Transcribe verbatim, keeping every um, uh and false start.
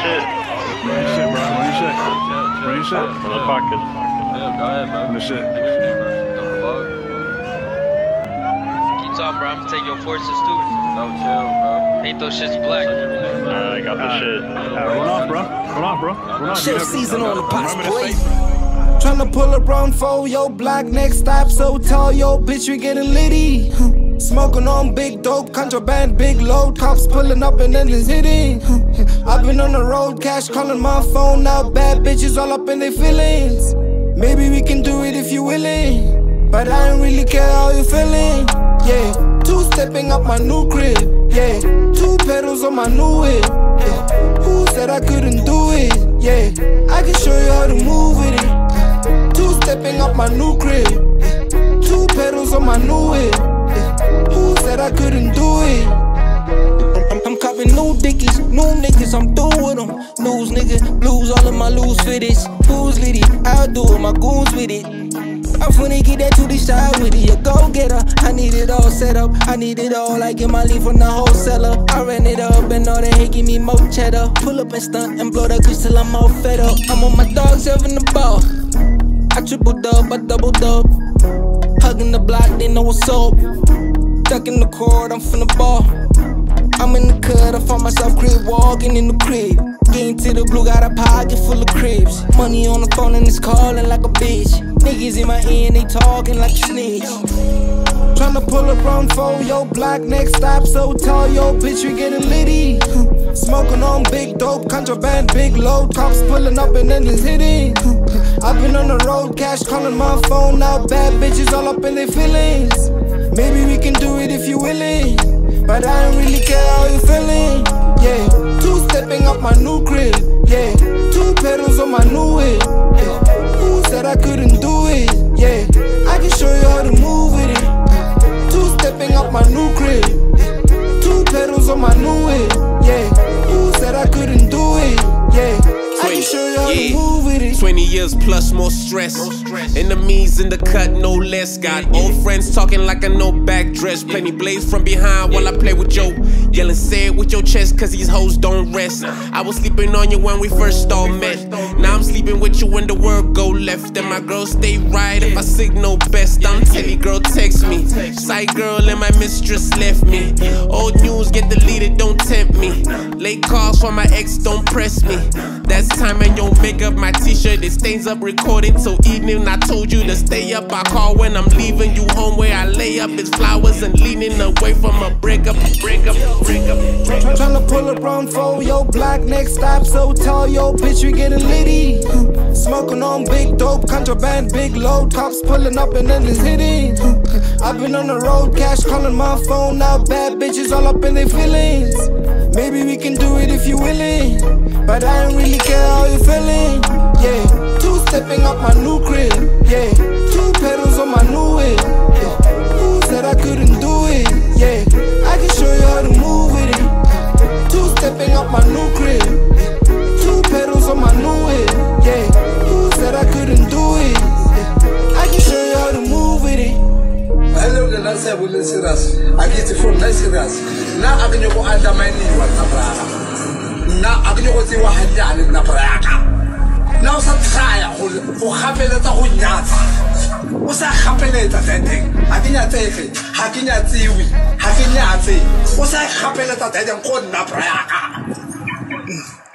shit. Run your shit, bro. Run your shit. Run your shit. In the pocket. Yeah, go ahead, bro. Run your shit. Keep talking, bro. I'm gonna take your forces too. No, chill, bro. Ain't those shits black. Alright, I got the shit. Alright, run off, bro. Run off, bro. Run off. Chef season on the pots, boy. Tryna pull around for your block, next stop so tall, yo bitch we getting litty. Smoking on big dope, contraband, big load, cops pulling up and then it's hitting. I've been on the road, cash calling my phone out, bad bitches all up in their feelings. Maybe we can do it if you willing, but I don't really care how you feeling. Yeah, two stepping up my new crib. Yeah, two pedals on my new whip. Yeah, who said I couldn't do it? Yeah, I can show you how to move with it. Two stepping up my new crib. Two pedals on my new whip. Who said I couldn't do it? I'm, I'm copping new dickies, new niggas, I'm through with them. News nigga, blues, all of my loose fitteds. Who's litty? I'll do it, my goons with it. I'm finna get that to the side with it, a go-getter. I need it all set up, I need it all. I get my leaf from the wholesaler. I ran it up and all that hate give me more cheddar. Pull up and stunt and blow that grease till I'm all fed up. I'm on my dog, serving the ball. I triple dub, I double dub. Hugging the block, they know what's up. Ducking the cord, I'm from the ball. I'm in the cut, I find myself crib walking in the crib. Getting to the blue, got a pocket full of cribs. Money on the phone and it's calling like a bitch. Niggas in my ear and they talking like a snitch. Tryna pull around for your block, next stop so tall, yo bitch we getting litty. Smoking on big dope, contraband, big load, cops pulling up and then it's hitting. I've been on the road, cash calling my phone out, bad bitches all up in their feelings. Maybe we can do it if you willing, but I don't really care how you feeling. Yeah, two stepping up my new crib. Yeah, two pedals on my new whip. Yeah, who said I couldn't do it? Yeah, I can show you how to move with it. Two stepping up my new crib. Two pedals on my new whip. Yeah, who said I couldn't do it? Yeah, I can show you how to move with it. twenty years plus, more stress. Enemies in the cut, no less. Got old friends talking like I know back dress. Plenty blaze from behind while I play with Joe. Yelling, say it with your chest, cause these hoes don't rest. I was sleeping on you when we first all met. Now I'm sleeping with you when the world go left. And my girl stay right if I signal best. I'm telly girl, text me. Side girl and my mistress left me. Old news get deleted, don't tempt me. Late calls from my ex, don't press me. That's time and your makeup, my t-shirt, it stains up recording till evening. I told you to stay up, I call when I'm leaving you home. Where I lay up is flowers and leaning away from a breakup, breakup, breakup, breakup. Tryna pull around for your block, next stop so tall, yo bitch we getting litty. Smoking on big dope, contraband, big load, cops pulling up and then it's hitting. I've been on the road, cash calling my phone out, bad bitches all up in their feelings. Maybe we can do it if you willing, but I don't really care how you feeling. Yeah, two stepping up my new crib. Yeah, two pedals on my new whip. Yeah, who said I couldn't do it? Yeah, I can show you how to move with it. Two stepping up my new crib. Two pedals on my new whip. Yeah, who said I couldn't do it? Yeah, I can show you how to move with it. Hello, the last time we listen us. I get it from nice us. Now I can go under my knee. Now I can go to one down in the Praga. Now some try for Hamilton on Yata. What's a Hamilton ending? I can't take it. I can't see we. I can't see. What's a Hamilton and Praga?